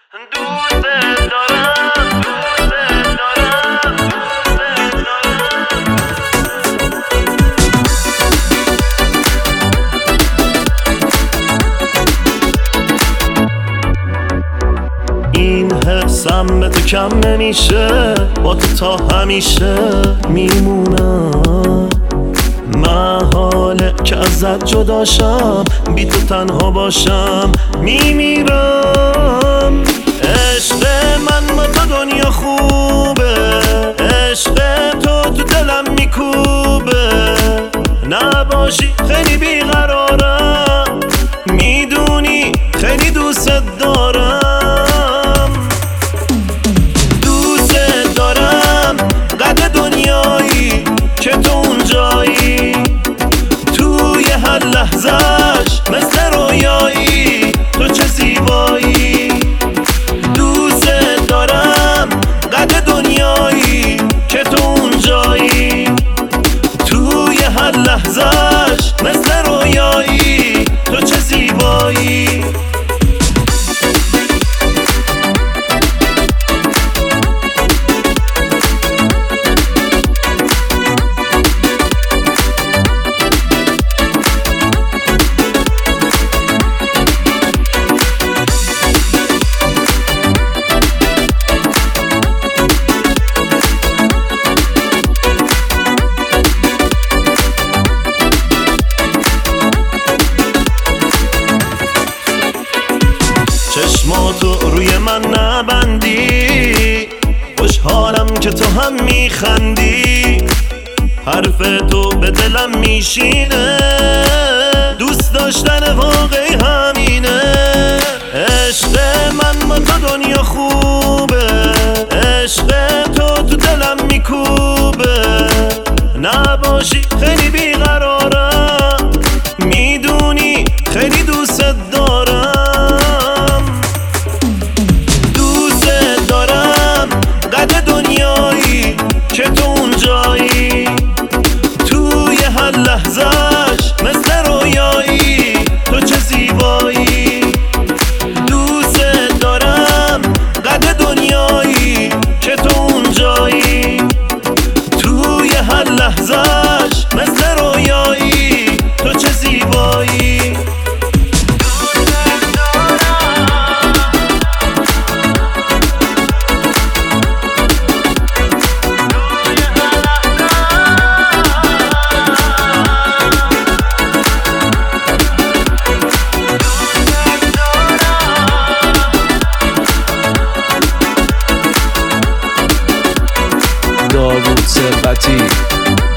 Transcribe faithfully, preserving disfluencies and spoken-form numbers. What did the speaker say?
دوست دارم، دوست دارم، دوست دارم. این حسم به تو کم نمیشه، با تو تا همیشه میمونم. محاله که ازت جداشم، بی تو تنها باشم میمیرم. عشق من با تو دنیا خوبه، عشق تو تو دلم میکوبه. نباشی خیلی بیقرارم، میدونی خیلی دوست دارم. دوست دارم قد دنیایی که تو اونجایی، توی هر لحظهش مثل رویایی، تو چه زیبایی. دوست دارم قد دنیایی که تو اونجایی، توی هر لحظهش مثل رویایی، تو چه زیبایی. چشماتو روی من نبندی، خوشحالم که تو هم میخندی. حرف تو به دلم میشینه، دوست داشتن واقعی همینه. عشق من با تو دنیا خوبه، عشق تو تو دلم میکوبه. نباشی خیلی بیقرارم، میدونی خیلی دوست دارم. که تو اونجایی، توی هر لحظهش مثل رویایی، تو چه زیبایی. دوست دارم قد دنیایی که تو اونجایی، توی هر لحظهش مثل رویایی، تو چه زیبایی. داوود ثروتی